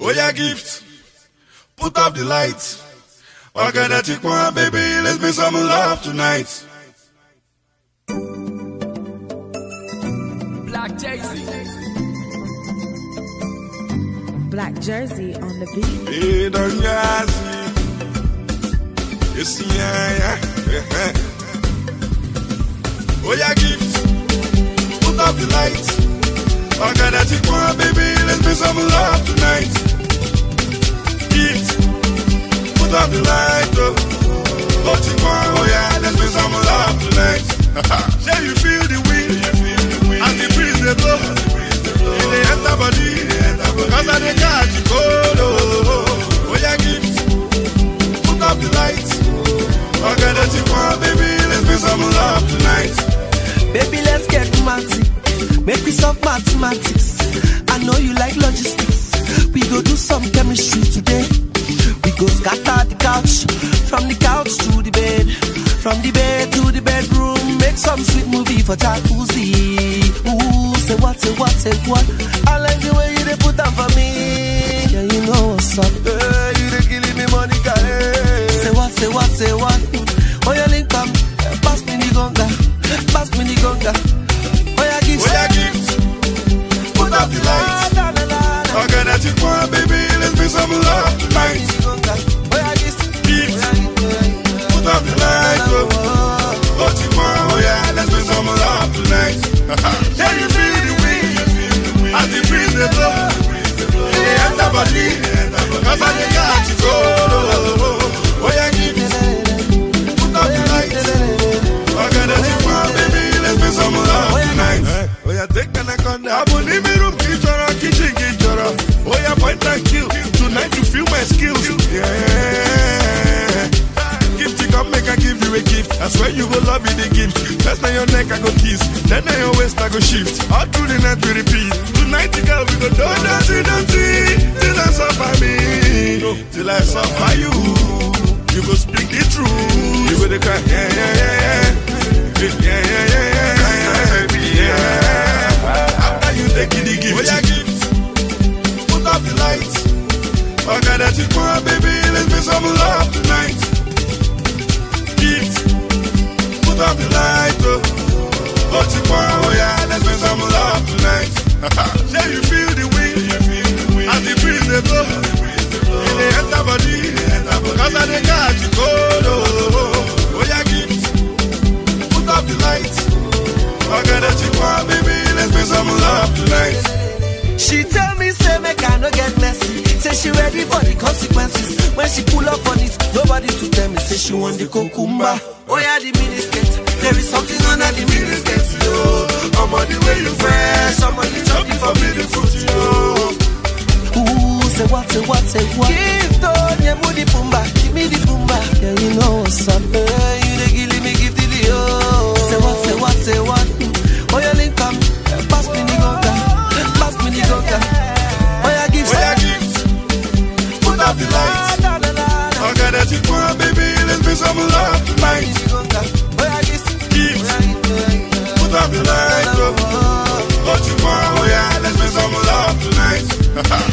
Oh yeah, gift. Put up the lights. Organic one, baby. Let's make some love tonight. Black Jersey. Black Jersey on the beat. Hey, don't Jersey. Yes, yeah. Oh yeah, gift. Put up the lights. Organic one, baby. Let's make some love tonight. Gift. Put up the light, oh yeah, let's make some love tonight. Shall you feel the wind, and the breeze they blow, in the enter body, cause I dey catch you cold, oh yeah, gift. Put up the light, organic one, baby, let's make some love tonight. Baby, let's get romantic, make we solve mathematics. I know you like logistics, we go do some chemistry today. We go scatter the couch, from the couch to the bed, from the bed to the bedroom. Make some sweet movie for jacuzzi. Ooh, say what, say what, say what. I like the way you dey put on for me. Yeah, you know what's up. Hey, you dey killing me, Monica. Hey. Say what, say what, say what. Oh, you link up, pass me the gonga, pass me the gonga. Oh, yeah, gift. Oh, yeah, gift. Put up the lights. Organic one, baby, let's make some love tonight. Gift. Put up the light, oh yeah, let's make some love tonight. Can you feel the wind, and the breeze they blow, in the enter body, cause I dey catch you cold, oh yeah, gift. Put up the light, organic one, baby, let's make some love tonight. Oh yeah, take an account, I believe me room, kitchen, oh yeah, point and kill, tonight you feel my skills, yeah. Gift, you come make I give you a gift. I swear you go love me the gift. First on your neck I go kiss, then on your waist I go shift. All through the night we repeat. Tonight girl we go do dirty, till I suffer me, till I suffer you. You go speak the truth. You go the cry, yeah. After you take the gift, oh yeah, gift. Put up the lights. Organic one, baby, let's make some love tonight. Gift. Put up the light, oh yeah, let's make some love tonight. Yeah, you feel the wind, and the breeze they blow, in the enter body, cause I dey catch you cold, oh yeah, gift. Put up the light, organic one, baby, let's make some love tonight. She tell me, say, make I no get messy. Say she ready for the consequences. When she pull up on it, nobody to tell me. Say she want the cucumber. Oh yeah, the miniskirt. There is something under the miniskirt, yo. I'm on the way you fresh. I'm on the choppy for me the fruit, yo. Ooh, say what, say what, say what. Give on your moody pumba. Give me the pumba. Yeah, you know what's up. Hey, you dey give me, give the yo. Say what, say what, say what. Oh yeah, link come. Pass me the gonga. Pass me the gonga. Oh yeah, gift. Oh yeah, gift. Put up the lights. Organic one, baby, let's make some love tonight. Gift. Put up the lights. Oh yeah, let's make some love tonight.